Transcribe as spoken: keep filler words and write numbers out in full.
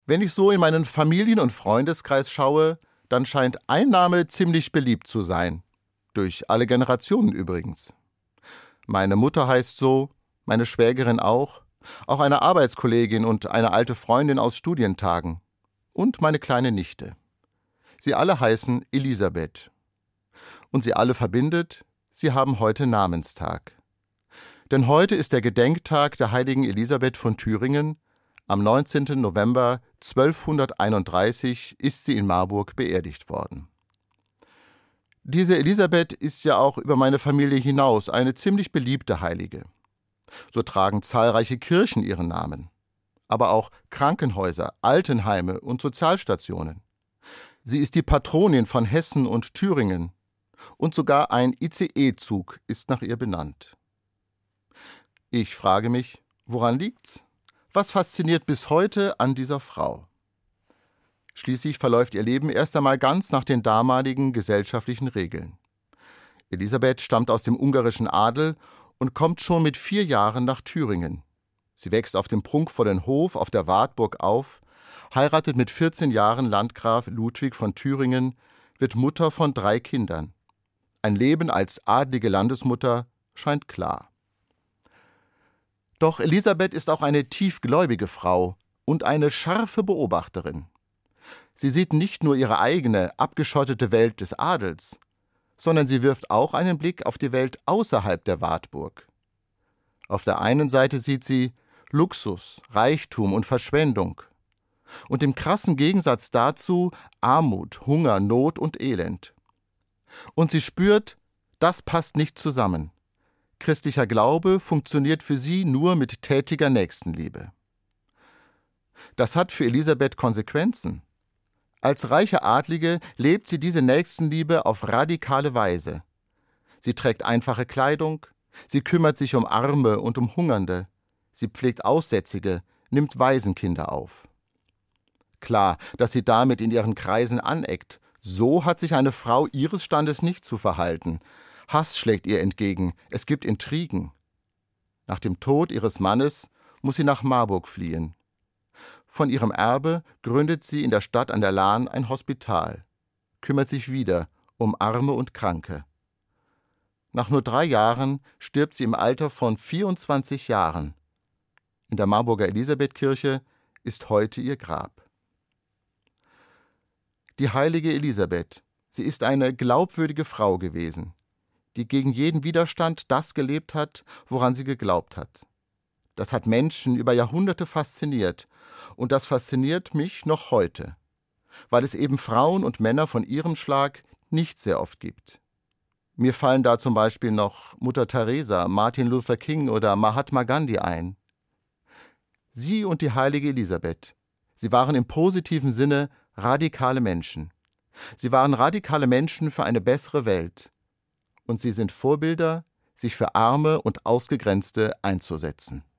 Wenn ich so in meinen Familien- und Freundeskreis schaue, dann scheint ein Name ziemlich beliebt zu sein. Durch alle Generationen übrigens. Meine Mutter heißt so, meine Schwägerin auch, auch eine Arbeitskollegin und eine alte Freundin aus Studientagen. Und meine kleine Nichte. Sie alle heißen Elisabeth. Und sie alle verbindet, sie haben heute Namenstag. Denn heute ist der Gedenktag der heiligen Elisabeth von Thüringen. Am neunzehnten November zwölfhunderteinunddreißig ist sie in Marburg beerdigt worden. Diese Elisabeth ist ja auch über meine Familie hinaus eine ziemlich beliebte Heilige. So tragen zahlreiche Kirchen ihren Namen, aber auch Krankenhäuser, Altenheime und Sozialstationen. Sie ist die Patronin von Hessen und Thüringen und sogar ein I C E-Zug ist nach ihr benannt. Ich frage mich, woran liegt's? Was fasziniert bis heute an dieser Frau? Schließlich verläuft ihr Leben erst einmal ganz nach den damaligen gesellschaftlichen Regeln. Elisabeth stammt aus dem ungarischen Adel und kommt schon mit vier Jahren nach Thüringen. Sie wächst auf dem prunkvollen Hof auf der Wartburg auf, heiratet mit vierzehn Jahren Landgraf Ludwig von Thüringen, wird Mutter von drei Kindern. Ein Leben als adlige Landesmutter scheint klar. Doch Elisabeth ist auch eine tiefgläubige Frau und eine scharfe Beobachterin. Sie sieht nicht nur ihre eigene, abgeschottete Welt des Adels, sondern sie wirft auch einen Blick auf die Welt außerhalb der Wartburg. Auf der einen Seite sieht sie Luxus, Reichtum und Verschwendung. Und im krassen Gegensatz dazu Armut, Hunger, Not und Elend. Und sie spürt, das passt nicht zusammen. Christlicher Glaube funktioniert für sie nur mit tätiger Nächstenliebe. Das hat für Elisabeth Konsequenzen. Als reiche Adlige lebt sie diese Nächstenliebe auf radikale Weise. Sie trägt einfache Kleidung, sie kümmert sich um Arme und um Hungernde, sie pflegt Aussätzige, nimmt Waisenkinder auf. Klar, dass sie damit in ihren Kreisen aneckt. So hat sich eine Frau ihres Standes nicht zu verhalten. Hass schlägt ihr entgegen, es gibt Intrigen. Nach dem Tod ihres Mannes muss sie nach Marburg fliehen. Von ihrem Erbe gründet sie in der Stadt an der Lahn ein Hospital, kümmert sich wieder um Arme und Kranke. Nach nur drei Jahren stirbt sie im Alter von vierundzwanzig Jahren. In der Marburger Elisabethkirche ist heute ihr Grab. Die heilige Elisabeth, sie ist eine glaubwürdige Frau gewesen, die gegen jeden Widerstand das gelebt hat, woran sie geglaubt hat. Das hat Menschen über Jahrhunderte fasziniert und das fasziniert mich noch heute, weil es eben Frauen und Männer von ihrem Schlag nicht sehr oft gibt. Mir fallen da zum Beispiel noch Mutter Teresa, Martin Luther King oder Mahatma Gandhi ein. Sie und die heilige Elisabeth, sie waren im positiven Sinne radikale Menschen. Sie waren radikale Menschen für eine bessere Welt. Und sie sind Vorbilder, sich für Arme und Ausgegrenzte einzusetzen.